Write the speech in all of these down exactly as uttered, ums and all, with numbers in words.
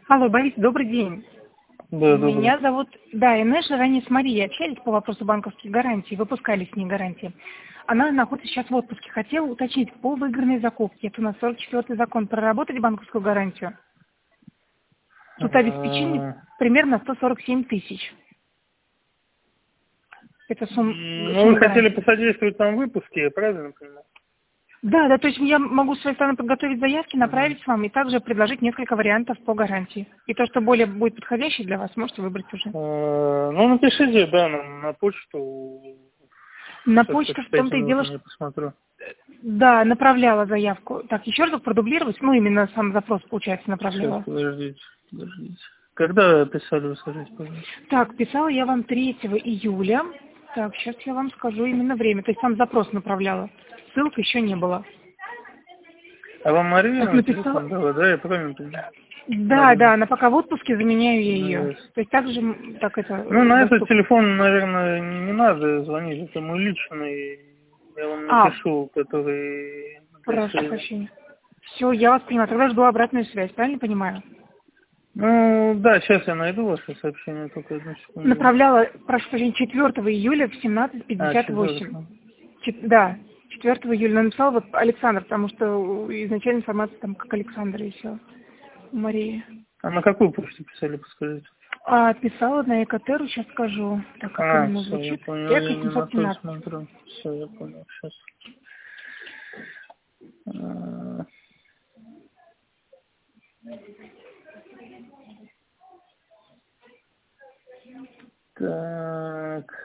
Алло, Борис, добрый день. Да, Меня добрый. зовут, да, Инесс, ранее с Марией общались по вопросу банковских гарантий, выпускали с ней гарантии. Она находится сейчас в отпуске. Хотела уточнить по выигранной закупке. Это у нас сорок четвёртый закон, проработать банковскую гарантию. Тут обеспечение А, примерно сто сорок семь тысяч. Это сумма, Ну, вы сумма хотели гарантии. посодействовать нам в выпуске, я правильно понимаю? Да, да, то есть я могу с своей стороны подготовить заявки, Ага. направить вам и также предложить несколько вариантов по гарантии. И то, что более будет подходящий для вас, можете выбрать уже. А, Ну, напишите, да, нам на почту. На Сейчас почту в почитайте том-то и дело, минуту, что я посмотрю. да, направляла заявку. Так, еще раз продублировать, ну, именно сам запрос, получается, Сейчас, направляла. подождите, подождите. Когда писали, вы скажите, пожалуйста. Так, писала я вам третьего июля. Так, сейчас я вам скажу именно время. То есть сам запрос направляла. Ссылок еще не было. А вам Мария Так, на телефон написала... дала, да, я правильно понимаю? Да, да, Марина. она пока в отпуске, заменяю я Ну, ее. ясно. То есть также, м, так это, Ну, э, на этот доступно. телефон, наверное, не надо звонить, это мой личный. Я вам А, напишу, который для прошу связи. прощения. Все, я вас понимаю. Тогда жду обратную связь, правильно понимаю? Ну, да, сейчас я найду ваше сообщение, только одну секунду. Направляла, прошу прощения, четвёртого июля в семнадцать А, пятьдесят восемь. четвертого. Чет- Да, четвёртого июля. Но написал вот Александр, потому что изначально информация там как Александр и все. Мария. А на какую почту писали, подскажите? А писала на Экотеру, сейчас скажу, так как А, именно все, я звучит. понял, Эко я не на семьсот то семнадцать. смотрю. Все, я понял, сейчас. А, Так.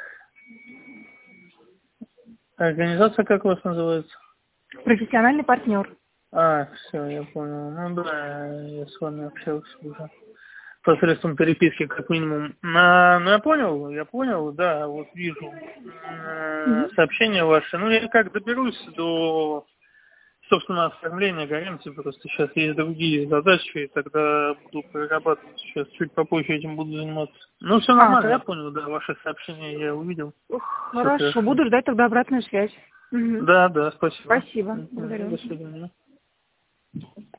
Организация как у вас называется? Профессиональный партнер. А, все, я понял. Ну да, я с вами общался уже. Посредством переписки, как минимум. А, ну, я понял, я понял, да, вот вижу э, Мгм. сообщение ваше. Ну, я как доберусь до, собственно, оформления гарантии, просто сейчас есть другие задачи, и тогда буду прорабатывать. Сейчас чуть попозже этим буду заниматься. Ну, все А, нормально, я тогда понял, да, ваше сообщение я увидел. Все хорошо, хорошо. буду ждать тогда обратную связь. Мгм. Да, да, спасибо. Спасибо, Мгм, благодарю. До свидания.